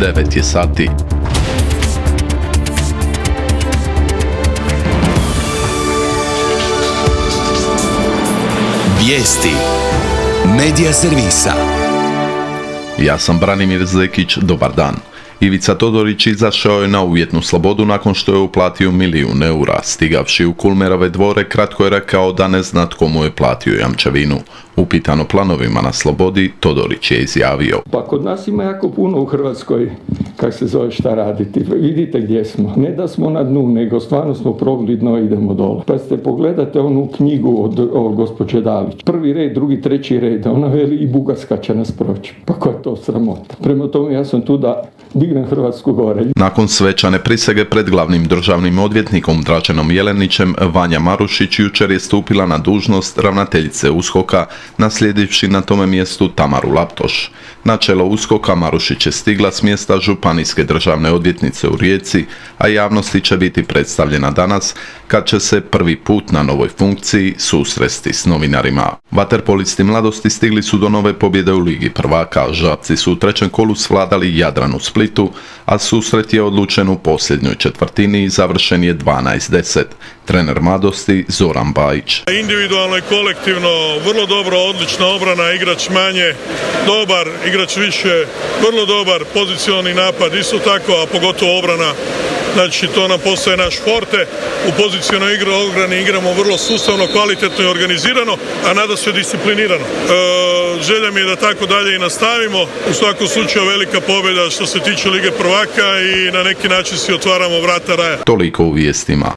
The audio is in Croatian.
9 je sati. Vijesti Medija servisa. Ja sam Branimir Zekić, dobar dan. Ivica Todorić izašao je na uvjetnu slobodu nakon što je uplatio 1 milijun eura. Stigavši u Kulmerove dvore, kratko je rekao da ne zna tko mu je platio jamčevinu. Upitan o planovima na slobodi, Todorić je izjavio: Pa kod nas ima jako puno u Hrvatskoj, kak se zove, šta raditi. Vidite gdje smo. Ne da smo na dnu, nego stvarno smo probili dno i idemo dole. Pa ste pogledate onu knjigu od gospođe Dalić. 1. red, 2., 3. red. Ona veli i Bugarska će nas proći. Pa koja je to sramota. Prema tome ja sam tu da dignem Hrvatsku gore. Nakon svečane prisege pred glavnim državnim odvjetnikom Draženom Jelenićem, Vanja Marušić jučer je stupila na dužnost ravnateljice USKOK-a, naslijedivši na tome mjestu Tamaru Laptoš. Na čelo USKOK-a Marušić je stigla s mjesta županijske državne odvjetnice u Rijeci, a javnosti će biti predstavljena danas, kad će se prvi put na novoj funkciji susresti s novinarima. Vaterpolisti Mladosti stigli su do nove pobjede u Ligi prvaka. Žabci su u trećem kolu svladali Jadran u Splitu, a susret je odlučen u posljednjoj četvrtini i završen je 12-10. Trener Mladosti Zoran Bajić. Individualno i kolektivno vrlo dobro, odlična obrana, igrač manje, dobar, igrač više, vrlo dobar pozicionalni napad, isto tako, a pogotovo obrana. Znači, to nam postaje naš forte. U pozicionalnoj obrani igramo vrlo sustavno, kvalitetno i organizirano, a nada se disciplinirano. Želja mi je da tako dalje i nastavimo. U svakom slučaju velika pobjeda što se tiče Lige prvaka i na neki način si otvaramo vrata raja. Toliko u vijestima.